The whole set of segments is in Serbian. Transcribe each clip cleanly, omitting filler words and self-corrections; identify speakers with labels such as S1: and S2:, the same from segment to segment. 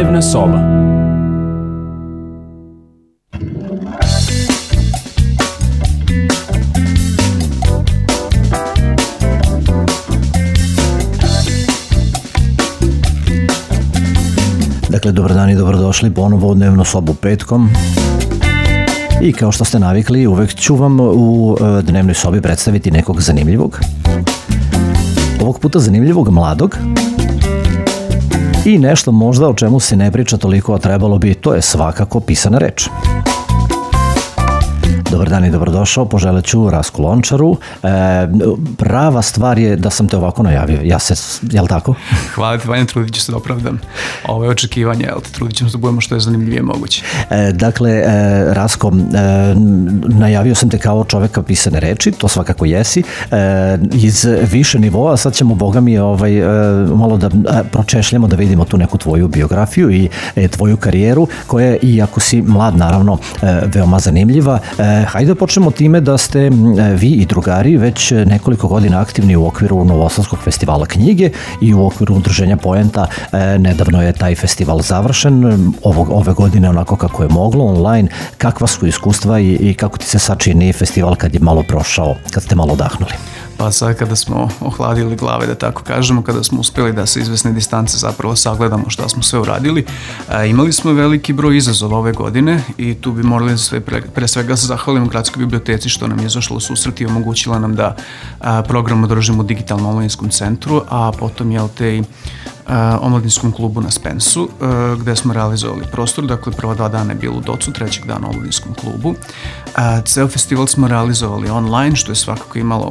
S1: Dnevna soba.
S2: Dakle, dobar dan i dobrodošli ponovo u Dnevnu sobu petkom. I kao što ste navikli, uvek ću vam u Dnevnoj sobi predstaviti nekog zanimljivog. Ovog puta zanimljivog mladog. I nešto možda o čemu se ne priča toliko, a trebalo bi, to je svakako pisana reč. Dobar dan i dobrodošao, poželit ću Rasku Lončaru. Prava stvar je da sam te ovako najavio, jel tako?
S3: Hvala ti, Vanja, trudit ću se da opravdam ove očekivanja, trudit ćemo se da budemo što je zanimljivije moguće.
S2: Dakle, Rasko, najavio sam te kao čoveka pisane reči, to svakako jesi, iz više nivoa, sad ćemo, boga mi, malo da pročešljamo, da vidimo tu neku tvoju biografiju i tvoju karijeru, koja je, iako si mlad, naravno, veoma zanimljiva. Hajde da počnemo time da ste vi i drugari već nekoliko godina aktivni u okviru Novosadskog festivala knjige i u okviru udruženja Poenta. Nedavno je taj festival završen, ove godine onako kako je moglo, online. Kakva su iskustva i kako ti se sad čini festival kad je malo prošao, kad ste malo odahnuli?
S3: Pa sad kada smo ohladili glave, da tako kažemo, kada smo uspjeli da sa izvesne distance zapravo sagledamo šta smo sve uradili, imali smo veliki broj izazova ove godine i tu bi morali sve pre svega se zahvalimo Gradskoj biblioteci što nam je izašla u susret i omogućila nam da program održimo u digitalnom omladinskom centru, a potom i omladinskom klubu na Spensu, gde smo realizovali prostor. Dakle, prva 2 dana je bilo u Docu, 3. dana u omladinskom klubu. Ceo festival smo realizovali online, što je svakako imalo,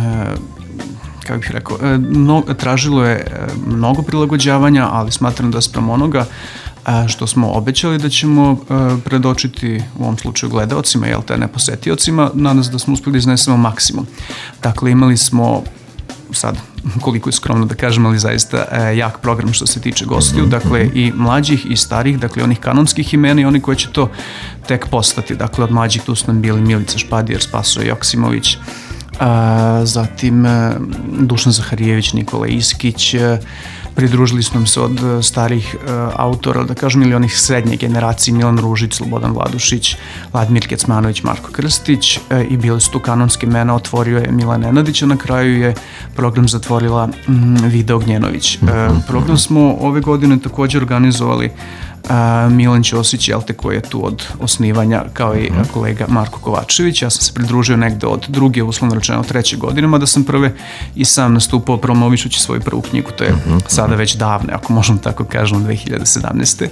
S3: kako bih rekao, tražilo je mnogo prilagođavanja, ali smatram da sprem onoga što smo obećali da ćemo predočiti u ovom slučaju gledaocima, ne posetiocima, nadam se da smo uspjeli da iznesemo maksimum. Dakle, imali smo sad, koliko je skromno da kažem, ali zaista jak program što se tiče gostiju, dakle i mlađih i starih, dakle onih kanonskih imena i oni koji će to tek postati. Dakle, od mlađih tu su nam bili Milica Špadijer, Spasoje Joksimović, zatim Dušan Zaharijević, Nikola Iskić, pridružili smo se od starih autora, da kažem, ili onih srednje generacije, Milan Ružić, Slobodan Vladušić, Vladimir Kecmanović, Marko Krstić, i bili su tu kanonske imena, otvorio je Milan Nenadić, a na kraju je program zatvorila Vida Ognjenović. Program smo ove godine također organizovali Milan Ćosić, koji je tu od osnivanja, kao i kolega Marko Kovačević. Ja sam se pridružio negde od druge, uslovno rečeno 3. godine, mada sam prve i sam nastupao promovišući svoju prvu knjigu, to je sada već davne, ako možemo tako kažemo, 2017.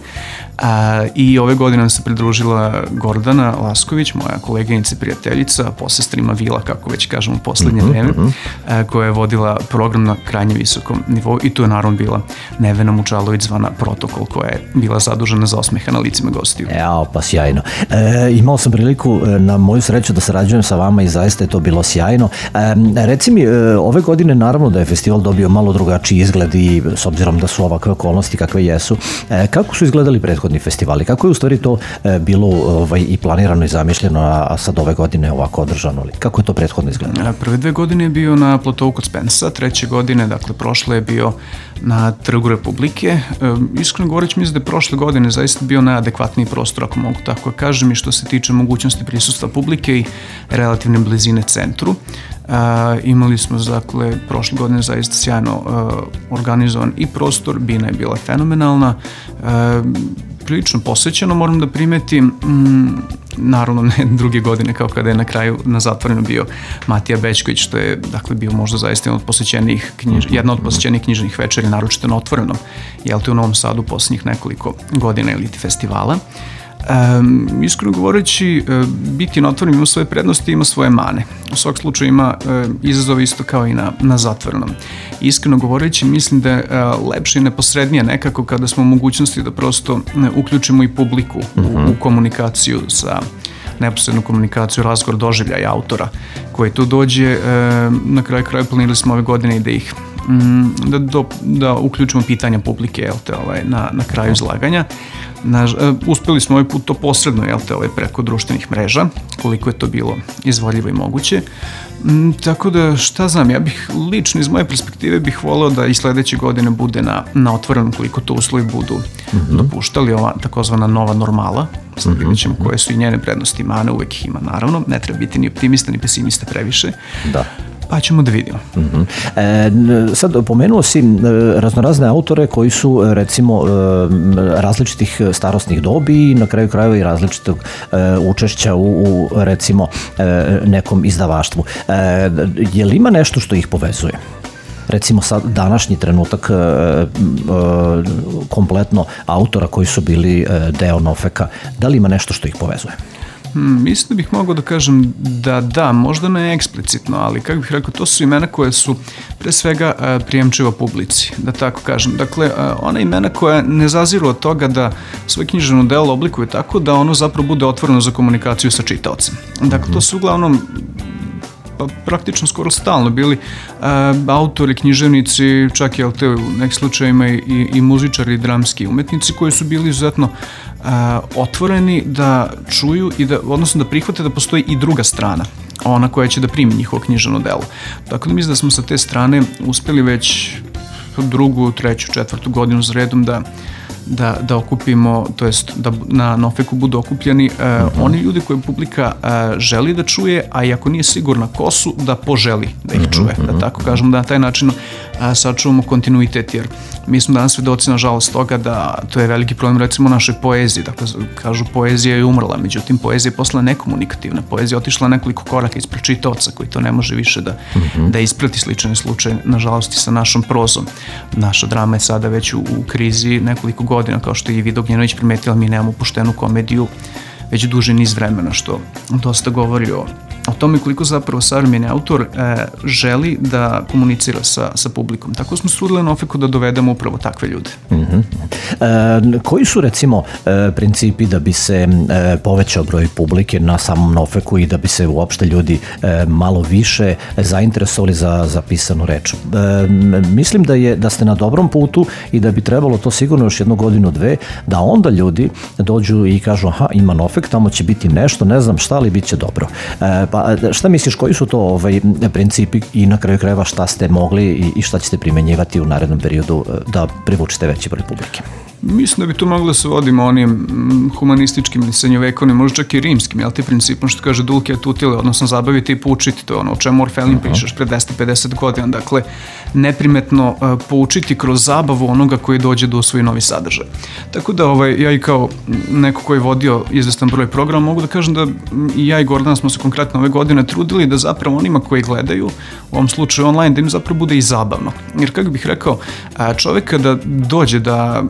S3: I ove godine nam se pridružila Gordana Lasković, moja koleginica i prijateljica, po sestrima Vila, kako već kažemo u poslednje vreme, koja je vodila program na krajnje visokom nivou, i tu je naravno bila Nevena Mučalović, zvana Protokol, koja je bila zadužena za osmeha na licima gostiju.
S2: Pa sjajno. Imao sam priliku, na moju sreću, da sarađujem sa vama i zaista je to bilo sjajno. Reci mi, ove godine naravno da je festival dobio malo drugačiji izgled i s obzirom da su ovakve okolnosti kakve jesu, kako su izgledali prethodni festivali? Kako je u stvari to bilo i planirano i zamišljeno, a sad ove godine ovako održano? Kako je to prethodno izgledalo?
S3: Prve 2 godine je bio na platovu kod Spensa, 3. godine, dakle prošle je bio na Trgu Republike. Iskreno govoreći, mislim da je prošle godine zaista bio najadekvatniji prostor, ako mogu tako kažem, i što se tiče mogućnosti prisustva publike i relativne blizine centru. Imali smo, dakle, prošle godine zaista sjajno organizovan i prostor, bina je bila fenomenalna, prilično posvećeno, moram da primetim, naravno ne druge godine kao kada je na kraju na zatvoreno bio Matija Bećković, što je, dakle, bio možda zaista jedna od posjećenih književnih večeri, naročito na otvorenom, u Novom Sadu posljednjih nekoliko godina ili festivala. Iskreno govoreći, biti na otvorenom ima svoje prednosti i ima svoje mane. U svak slučaju ima izazove isto kao i na zatvorenom. Iskreno govoreći, mislim da je lepše i neposrednije nekako kada smo u mogućnosti da prosto uključimo i publiku u komunikaciju, neposrednu komunikaciju, razgovor, doživljaj autora koji tu dođe. Na kraju planirali smo ove godine i da ih da uključimo pitanja publike na kraju izlaganja. Uspeli smo ovaj put to posredno preko društvenih mreža, koliko je to bilo izvodljivo i moguće. Tako da, šta znam, ja bih lično iz moje perspektive bih voleo da i sledeće godine bude na otvorenom, koliko to uslovi budu dopuštali, ova takozvana nova normala. Sad vidjet ćemo koje su i njene prednosti i mane, uvek ih ima naravno, ne treba biti ni optimista ni pesimista previše. Da. Pa ćemo da vidimo.
S2: Sad, pomenuo si raznorazne autore koji su, recimo, različitih starosnih dobi i na kraju krajeva i različitog učešća u recimo, nekom izdavaštvu. Je li ima nešto što ih povezuje? Recimo sad današnji trenutak kompletno autora koji su bili deo Nofeka, da li ima nešto što ih povezuje?
S3: Mislim da bih mogao da kažem da, možda ne eksplicitno, ali kako bih rekao, to su imena koje su pre svega prijemčiva publici, da tako kažem. Dakle, ona imena koja ne zaziru od toga da svoje književno delo oblikuju tako da ono zapravo bude otvoreno za komunikaciju sa čitaocem. Dakle, to su uglavnom praktično skoro stalno bili autori, književnici, čak i u nekim slučajima i muzičari i dramski umetnici koji su bili izuzetno otvoreni da čuju i odnosno da prihvate da postoji i druga strana, ona koja će da primi njihovo književno delo. Tako da mislim da smo sa te strane uspeli već drugu, treću, četvrtu godinu za redom da okupimo, to jest da na Nofeku budu okupljeni oni ljudi koje publika želi da čuje, a i ako nije sigurna ko su, da poželi da ih čuje, da tako kažemo, da na taj način sačuvamo kontinuitet, jer mi smo danas svedoci, nažalost, toga da to je veliki problem, recimo, u našoj poeziji. Dakle, kažu, poezija je umrla, međutim, poezija je postala nekomunikativna. Poezija je otišla nekoliko koraka ispred čitaoca koji to ne može više da isprati. Sličan slučaj, nažalost, i sa našom prozom. Naša drama je sada već u krizi nekoliko godina, kao što je i Vida Ognjenović primetila, mi nemamo poštenu komediju već duži niz vremena, što dosta govori o tome koliko zapravo savremeni autor želi da komunicira sa publikom. Tako smo strudili na Nofeku da dovedemo upravo takve ljude.
S2: Koji su, recimo, principi da bi se povećao broj publike na samom Nofeku i da bi se uopšte ljudi malo više zainteresovali za pisanu reč? Mislim da ste na dobrom putu i da bi trebalo to sigurno još jednu godinu, dve, da onda ljudi dođu i kažu, aha, ima Nofek, tamo će biti nešto, ne znam šta, ali bit će dobro. Pa šta misliš, koji su to principi i na kraju krajeva šta ste mogli i šta ćete primenjivati u narednom periodu da privučete veći broj publike?
S3: Mislim da bi tu mogli da se vodimo onim humanističkim ili srednjovekovnim, možda čak i rimskim, jel ti principom što kaže dulce et utile, odnosno zabaviti i poučiti, to je ono o čemu Orfelin pišeš pre 250 godina, dakle neprimetno poučiti kroz zabavu onoga koji dođe da usvoji novi sadržaj. Tako da ja i kao neko koji je vodio izvestan broj programa mogu da kažem da i ja i Gordana smo se konkretno ove godine trudili da zapravo onima koji gledaju, u ovom slučaju online, da im zapravo bude i zabavno. Jer kako bih rekao, čovek kada dođe da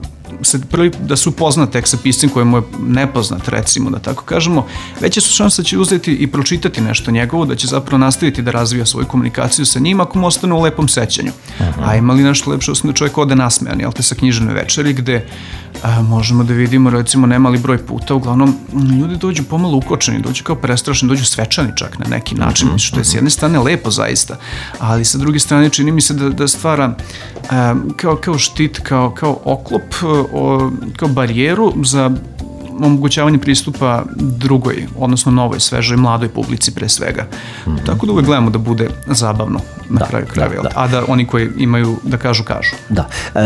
S3: se upozna tek sa piscem koji mu je nepoznat, recimo, da tako kažemo, veće su šanse da će uzeti i pročitati nešto njegovo, da će zapravo nastaviti da razvija svoju komunikaciju sa njim ako mu ostane u lepom sećanju. A ima li nešto lepše osim da čovjek ode nasmejan, jel te, sa književne večeri, gde možemo da vidimo, recimo, nemali broj puta, uglavnom ljudi dođu pomalo ukočeni, dođu kao prestrašeni, dođu svečani čak na neki način, što je s jedne strane lepo zaista, ali sa druge strane čini mi se da stvara kao štit, kao oklop, kao barijeru za omogućavanje pristupa drugoj, odnosno novoj, svežoj, mladoj publici pre svega. Tako da uvek gledamo da bude zabavno na kraju krajeva, a da oni koji imaju da kažu.
S2: Da.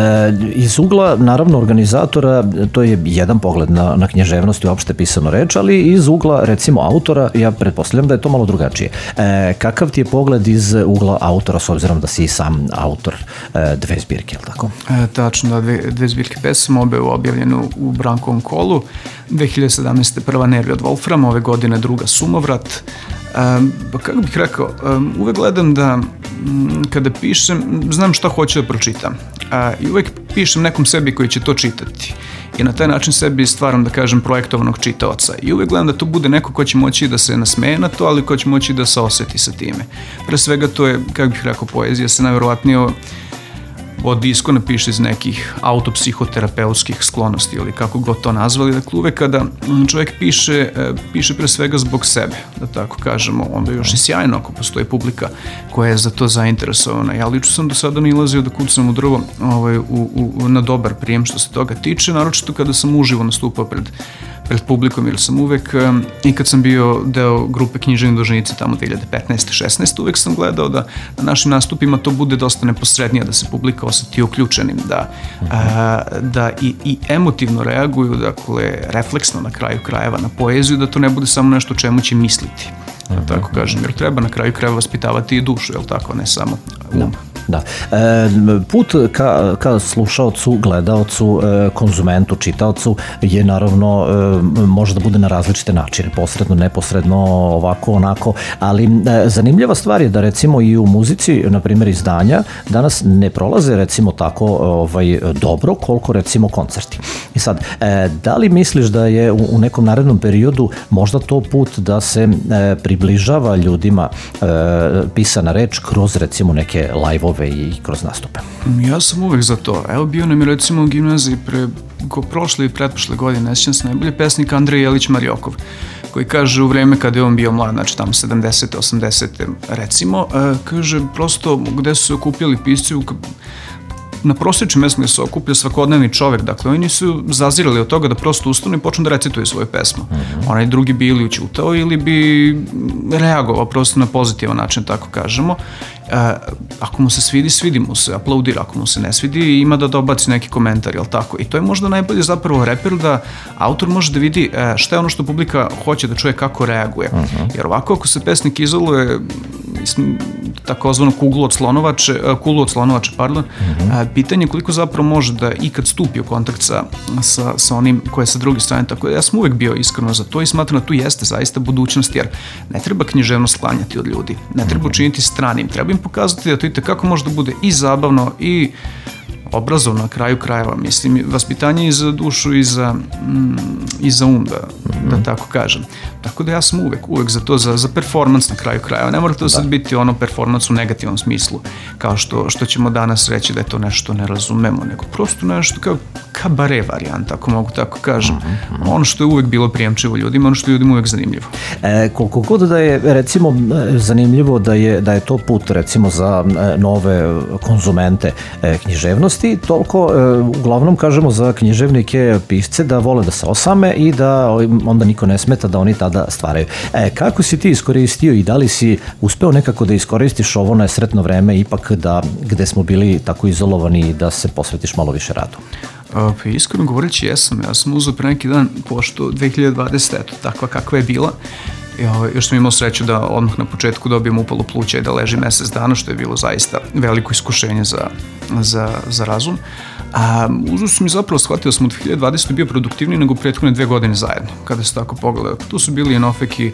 S2: Iz ugla, naravno, organizatora, to je jedan pogled na književnost i uopšte pisanu reč, ali iz ugla, recimo, autora, ja pretpostavljam da je to malo drugačije. Kakav ti je pogled iz ugla autora, s obzirom da si sam autor dve zbirke, je li tako?
S3: Tačno, da, dve zbirke pesama, obe objavljene u Brankovom kolu. 2017. prva Nervi od Wolframa, ove godine druga Sumovrat. Kako bih rekao, uvek gledam da kada pišem, znam šta hoću da pročitam i uvek pišem nekom sebi koji će to čitati i na taj način sebi stvaram, da kažem, projektovanog čitaoca i uvek gledam da to bude neko ko će moći da se nasmeje na to, ali ko će moći da se oseti sa time. Pre svega to je, kako bih rekao, poezija se najverovatnije Odisko napiše iz nekih autopsihoterapeutskih sklonosti ili kako god to nazvali. Dakle, uvek kada čovjek piše pre svega zbog sebe, da tako kažemo, onda još i sjajno ako postoji publika koja je za to zainteresovana. Ja lično sam do sada nalazio da kucam u drvo na dobar prijem što se toga tiče, naročito kada sam uživo nastupao pred publikom, jer sam uvek, i kad sam bio deo grupe Književni dužnici tamo 2015-16, uvek sam gledao da na našim nastupima to bude dosta neposrednije, da se publika osjeti uključenim, da i emotivno reaguju, dakle, refleksno na kraju krajeva na poeziju, da to ne bude samo nešto o čemu će misliti, da tako kažem, jer treba na kraju krajeva vaspitavati i dušu, jel tako, ne samo um.
S2: Da. Put ka slušaocu, gledaocu, konzumentu, čitaocu je naravno može da bude na različite načine, posredno, neposredno, ovako, onako, ali zanimljiva stvar je da recimo i u muzici, na primjer izdanja, danas ne prolaze recimo tako dobro koliko recimo koncerti. I sad, da li misliš da je u nekom narednom periodu možda to put da se približava ljudima pisana reč kroz recimo neke live-ove i kroz nastupe?
S3: Ja sam uvek za to. Evo, bio nam je recimo u gimnaziji prošle i pretprošle godine, ne sjećam se najbolje, pesnik Andrej Jelić Marjokov, koji kaže u vreme kada je on bio mlad, znači tamo 70. 80. recimo, kaže prosto gde su se okupljali pisci, na prosječnom mjestu gde se okuplja svakodnevni čovek, dakle oni nisu zazirali od toga da prosto ustanu i počnu da recituju svoju pesmu. Onaj drugi bi ili učutao ili bi reagovao prosto na pozitivan način, tako kažemo. Ako mu se svidi, svidi mu se, aplaudira, ako mu se ne svidi, ima da dobaci neki komentar, jel tako? I to je možda najbolje zapravo reper da autor može da vidi šta je ono što publika hoće da čuje, kako reaguje. Jer ovako ako se pesnik izoluje takozvanu kulu od slonovače, pitanje koliko zapravo može da ikad stupi u kontakt sa onim koje je sa druge strane, tako da ja sam uvek bio iskreno za to i smatram da tu jeste zaista budućnost, jer ne treba književnost sklanjati od ljudi, ne treba učiniti stranim, treba im pokazati da to i tekako može da bude i zabavno i obrazovno na kraju krajeva, mislim, vaspitanje i za dušu i za um, da tako kažem. Tako da ja sam uvek za to, za performans na kraju krajeva. Ne mora to sad biti ono performans u negativnom smislu, kao što ćemo danas reći da je to nešto ne razumemo, nego prosto nešto kao kabare varijanta, ako mogu tako kažem. Ono što je uvek bilo prijemčivo ljudima, ono što je ljudima uvek zanimljivo.
S2: Koliko god da je recimo zanimljivo da je to put recimo za nove konzumente književnosti, toliko uglavnom kažemo za književnike pisce da vole da se osame i da onda niko ne smeta da oni tada stvaraju. Kako si ti iskoristio i da li si uspeo nekako da iskoristiš ovo nesretno vreme ipak da gde smo bili tako izolovani i da se posvetiš malo više radu?
S3: Pa iskreno govoreći jesam. Ja sam uzeo pre neki dan, pošto 2020, eto, takva kakva je bila, još sam imao sreću da odmah na početku dobijem upalu pluća i da leži mesec dana, što je bilo zaista veliko iskušenje za razum. Uzeo sam i zapravo shvatio sam od 2020. bio produktivniji nego prethodne 2 godine zajedno, kada se tako pogleda. Tu su bili enofeki,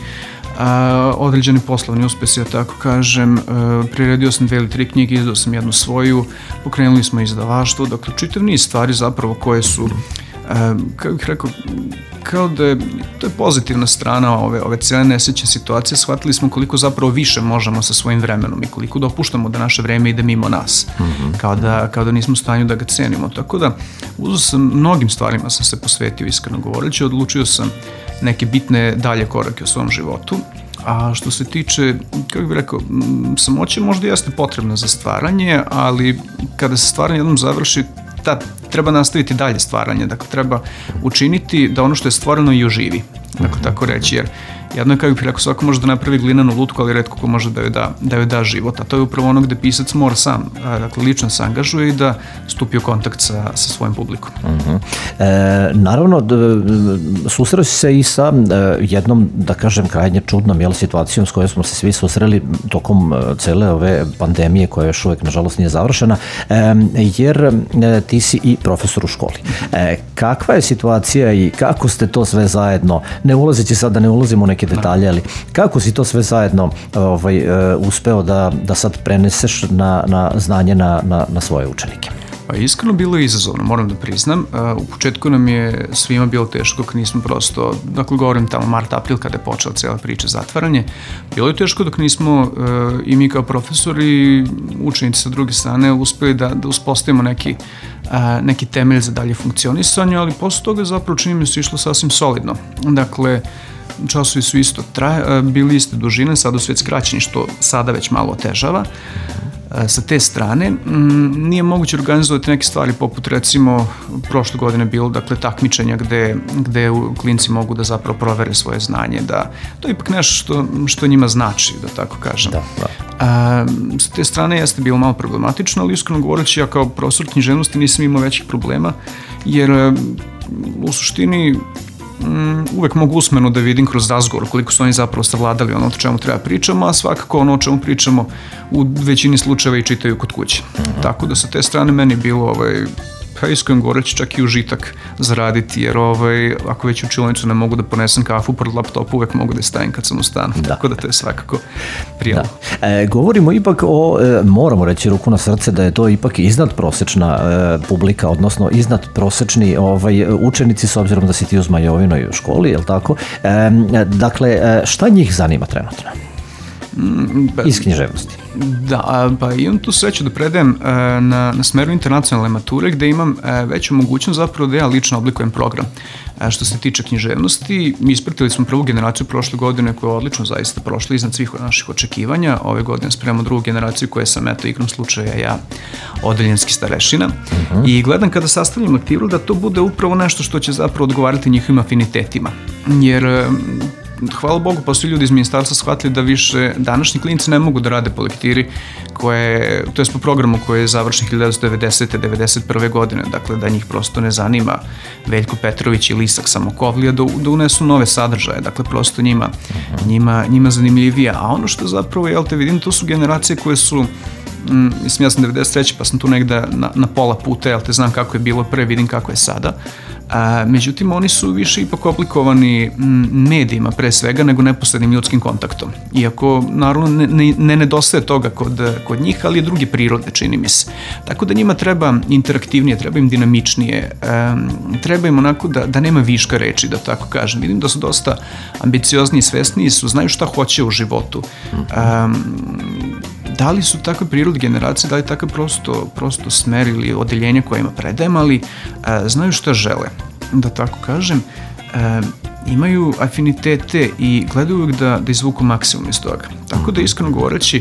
S3: određeni poslovni uspesi, ja tako kažem, priredio sam 2 ili 3 knjige, izdao sam jednu svoju, pokrenuli smo izdavaštvo, dakle čitav niz stvari zapravo koje su, kako bih rekao, kao da je, to je pozitivna strana ove cijele nesrećne situacije, shvatili smo koliko zapravo više možemo sa svojim vremenom i koliko dopuštamo da naše vreme ide mimo nas, kao da nismo u stanju da ga cenimo, tako da uzeo sam, mnogim stvarima sam se posvetio, iskreno govoreći, odlučio sam neke bitne dalje korake u svom životu. A što se tiče, kako bih rekao, samoća možda jeste potrebna za stvaranje, ali kada se stvaranje jednom završi, treba nastaviti dalje stvaranje, dakle treba učiniti da ono što je stvoreno i oživi, tako reći, jer jedno je, kako bih rekao, svako može da napravi glinanu lutku, ali retko ko može da joj da život, a to je upravo ono gde pisac mora sam, dakle lično se angažuje i da stupi u kontakt sa svojim publikom.
S2: Naravno, susreo si se i sa jednom, da kažem, krajnje čudnom situacijom s kojom smo se svi susreli tokom cele ove pandemije koja još uvek, nažalost, nije završena, jer ti si i profesor u školi. Kakva je situacija i kako ste to sve zajedno, ne ulazeći sad da ne ulazimo u neke detalje, ali kako si to sve zajedno uspeo da sad preneseš na znanje na svoje učenike?
S3: Pa iskreno bilo je izazovno, moram da priznam. U početku nam je svima bilo teško dok nismo prosto, dakle govorim tamo mart, april kada je počela cijela priča zatvaranje, bilo je teško dok nismo i mi kao profesori i učenici sa druge strane uspeli da uspostavimo neki temelj za dalje funkcionisanje, ali posle toga zapravo čini mi se išlo sasvim solidno. Dakle, časovi su isto bili iste dužine, sada su već skraćeni, što sada već malo otežava. Sa te strane nije moguće organizovati neke stvari poput recimo prošle godine bilo takmičenja gde klinci mogu da zapravo provere svoje znanje, da to je ipak nešto što njima znači, da tako kažem. Sa te strane jeste bilo malo problematično, ali iskreno govoreći ja kao profesor književnosti nisam imao većih problema jer u suštini uvek mogu usmeno da vidim kroz razgovor koliko su oni zapravo savladali ono o čemu treba pričamo, a svakako ono o čemu pričamo u većini slučajeva i čitaju kod kuće. Tako da sa te strane meni bilo pa iskreno govoreći čak i užitak zaraditi, jer ako već u učionicu ne mogu da ponesem kafu pored laptopa, uvek mogu da je stavim kad sam u stanu, tako da to je svakako prijatno.
S2: Govorimo ipak moramo reći ruku na srce da je to ipak iznad prosečna publika, odnosno iznad prosečni učenici, s obzirom da si ti u Zmajovinoj školi, je li tako? Dakle, šta njih zanima trenutno? Iz književnosti.
S3: Da, pa imam tu sreću da predajem na smeru internacionalne mature gde imam veću mogućnost zapravo da ja lično oblikujem program. Što se tiče književnosti, mi ispratili smo prvu generaciju prošle godine koja je odlično zaista prošla iznad svih naših očekivanja. Ove godine spremamo drugu generaciju koja sam igrom slučaja ja odeljenski starešina i gledam kada sastavljam aktivu da to bude upravo nešto što će zapravo odgovarati njihovim afinitetima. Jer hvala Bogu, pa su ljudi iz ministarstva shvatili da više današnji klinci ne mogu da rade po lektiri to je po programu koji je završen 1990. 91. godine, dakle da njih prosto ne zanima Veljko Petrović i Lisak Samokovlija, da unesu nove sadržaje, dakle prosto njima zanimljivija. A ono što zapravo, jel te vidim, to su generacije koje su mislim, ja sam 93. pa sam tu negde na pola puta, jel te znam kako je bilo pre, vidim kako je sada. Međutim, oni su više ipak oblikovani medijima pre svega nego neposrednim ljudskim kontaktom. Iako, naravno, ne nedostaje toga kod njih, ali je druge prirode, čini mi se. Tako da njima treba interaktivnije, treba im dinamičnije, treba im onako da nema viška reči, da tako kažem. Vidim da su dosta ambiciozni i svesniji, znaju šta hoće u životu. Da li su takve prirode generacije, da li je takav prosto smer ili odeljenje kojima predajem, ali znaju šta žele, da tako kažem, imaju afinitete i gledaju uvijek da izvuku maksimum iz toga. Tako da, iskreno govoreći,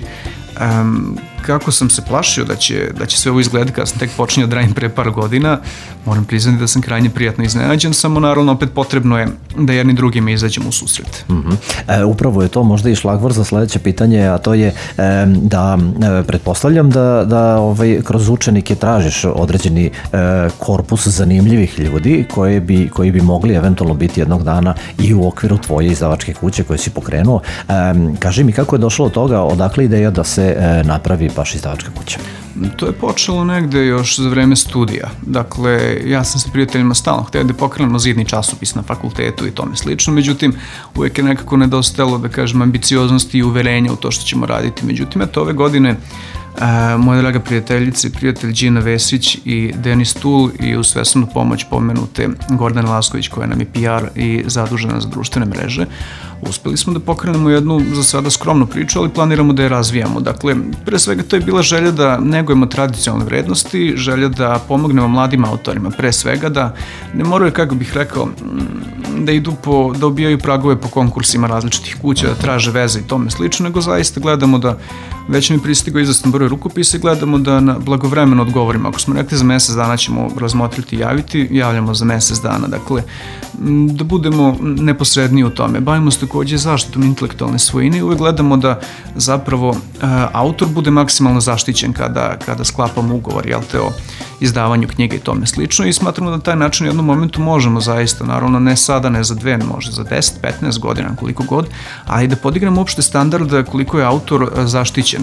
S3: kako sam se plašio da će sve ovo izgledati kada sam tek počinio da radim pre par godina, moram priznati da sam krajnje prijatno iznenađen, samo naravno opet potrebno je da jedni drugima izađemo u susret.
S2: Upravo je to možda i šlagvor za sledeće pitanje, a to je da pretpostavljam da kroz učenike tražiš određeni korpus zanimljivih ljudi koji bi mogli eventualno biti jednog dana i u okviru tvoje izdavačke kuće koje si pokrenuo. Kaži mi kako je došlo od toga, odakle ideja da se napravi baš izdavačka kuća?
S3: To je počelo negde još za vreme studija. Dakle, ja sam sa prijateljima stalno htio da pokrenemo zidni časopis na fakultetu i tome slično, međutim, uvijek je nekako nedostajalo, da kažem, ambicioznosti i uverenja u to što ćemo raditi. Međutim, eto, ove godine moja draga prijateljica i prijatelj Đina Vesić i Denis Tul i uz svesnu pomoć pomenute Gordana Lasković koja nam je PR i zadužena za društvene mreže, uspeli smo da pokrenemo jednu za sada skromnu priču, ali planiramo da je razvijamo. Dakle, pre svega to je bila želja da negujemo tradicionalne vrednosti, želja da pomognemo mladim autorima, pre svega da ne moraju, kako bih rekao, da idu da obijaju pragove po konkursima različitih kuća, da traže veze i tome slično, nego zaista gledamo da već mi pristigao izvestan broj rukopisa i gledamo da na blagovremeno odgovorimo. Ako smo rekli za mesec dana ćemo razmotriti i javiti, javljamo za mesec dana. Dakle, da budemo neposredniji u tome. Bavimo se takođe zaštitom intelektualne svojine i uvek gledamo da zapravo autor bude maksimalno zaštićen kada sklapamo ugovor, o izdavanju knjige i tome slično, i smatramo da na taj način u jednom momentu možemo zaista, naravno ne sada, ne za 2, može za 10, 15 godina, koliko god, ali da podignemo uopšte standard koliko je autor zaštićen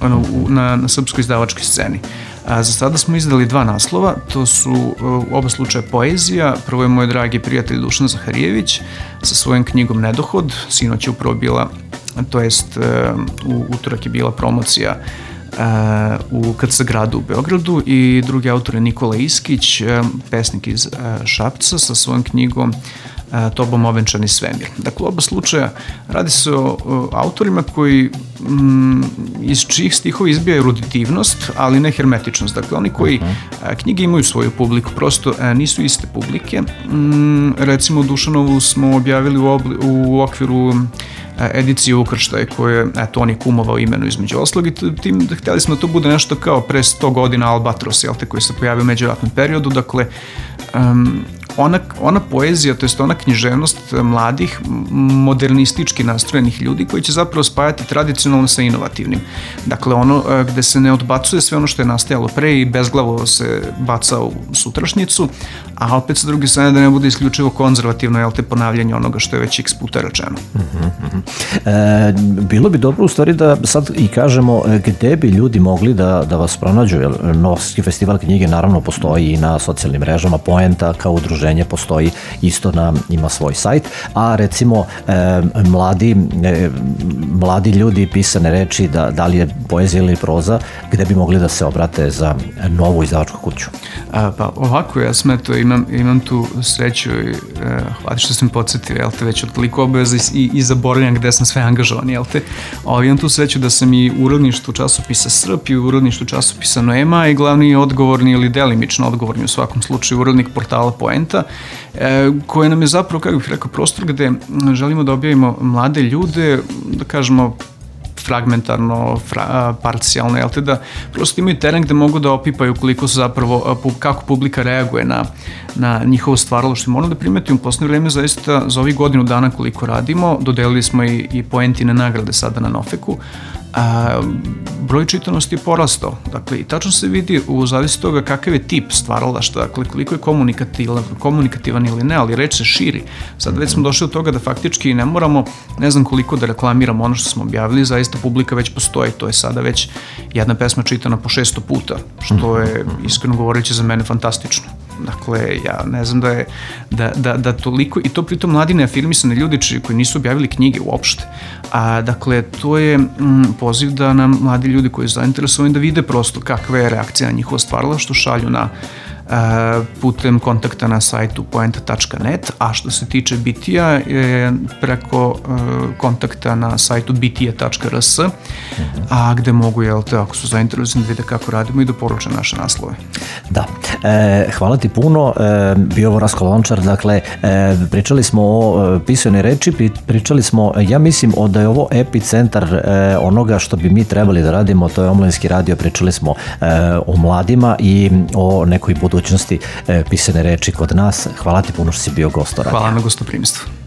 S3: na srpskoj izdavačkoj sceni. Za sada smo izdali 2 naslova, to su u oba slučaja poezija. Prvo je moj dragi prijatelj Dušan Zaharijević sa svojom knjigom Nedohod, sinoć je upravo bila, to jest u utorak je bila promocija u KC gradu u Beogradu i drugi autor je Nikola Iskić, pesnik iz Šapca sa svojom knjigom Tobom ovenčani svemir. Dakle, u oba slučaja radi se o autorima koji iz čijih stihova izbija eruditivnost, ali ne hermetičnost. Dakle, oni koji knjige imaju svoju publiku, prosto nisu iste publike. Recimo, Dušanovu smo objavili u okviru edicije Ukrštaj koje, eto, on je kumovao imenu između oslog i hteli smo da to bude nešto kao pre 100 godina Albatros, jel te, koji se pojavio u međuratnom periodu. Dakle, ona poezija, to jest ona književnost mladih, modernistički nastrojenih ljudi koji će zapravo spajati tradicionalno sa inovativnim. Dakle, ono gde se ne odbacuje sve ono što je nastajalo pre i bezglavo se baca u sutrašnjicu, a opet sa druge strane da ne bude isključivo konzervativno, jel te, ponavljanje onoga što je već x puta rečeno.
S2: Bilo bi dobro u stvari da sad i kažemo gde bi ljudi mogli da vas pronađu, jer Novosadski festival knjige naravno postoji i na socijalnim mrežama, Poenta kao udruženje postoji, isto ima svoj sajt, a recimo mladi ljudi, pisane reči, da li je poezija ili proza, gde bi mogli da se obrate za novu izdavačku kuću?
S3: Pa ovako, ja smeto, imam tu sreću i hvala što sam podsjetio, jel te, već od toliko obaveza i zaboravljam gde sam sve angažovan, jel te. Imam tu sreću da sam i u uredništvu časopisa Srp i u uredništvu časopisa Noema i glavni odgovorni ili delimično odgovorni u svakom slučaju urednik portala Poenta, koje nam je zapravo, kako bih rekao, prostor gde želimo da objavimo mlade ljude, da kažemo fragmentarno, parcijalno, jel te, da prosto imaju teren gde mogu da opipaju koliko su zapravo, kako publika reaguje na njihovo stvaralo, što moramo da primetimo u poslednje vreme, zaista za ovih godinu dana koliko radimo, dodelili smo i Poentine nagrade sada na Nofeku, broj čitanosti je porastao. Dakle, i tačno se vidi u zavisi toga kakav je tip stvaralaštva, dakle, koliko je komunikativan ili ne, ali reč se širi. Sad već smo došli do toga da faktički ne moramo, ne znam koliko da reklamiramo ono što smo objavili, zaista publika već postoji, to je sada već jedna pesma čitana po 600 puta, što je, iskreno govoreći, za mene fantastično. Dakle, ja ne znam da toliko, i to pritom mladi neafirmisani ljudi koji nisu objavili knjige uopšte. Dakle, to je poziv da nam mladi ljudi koji su zainteresovani da vide prosto kakva je reakcija na njihovo stvaralo, što šalju putem kontakta na sajtu poenta.net, a što se tiče Bitija preko kontakta na sajtu bitije.rs, a gde mogu, jel te, ako su zainteresovani, da vide kako radimo i da poruče naše naslove.
S2: Da, hvala ti puno, bio ovo Rasko Lončar, dakle, pričali smo o pisanoj reči, pričali smo, ja mislim da je ovo epicentar onoga što bi mi trebali da radimo, to je Omladinski radio, pričali smo o mladima i o nekoj budućnosti pisane reči kod nas. Hvala ti puno što si bio gost.
S3: Hvala na gostoprimstvu.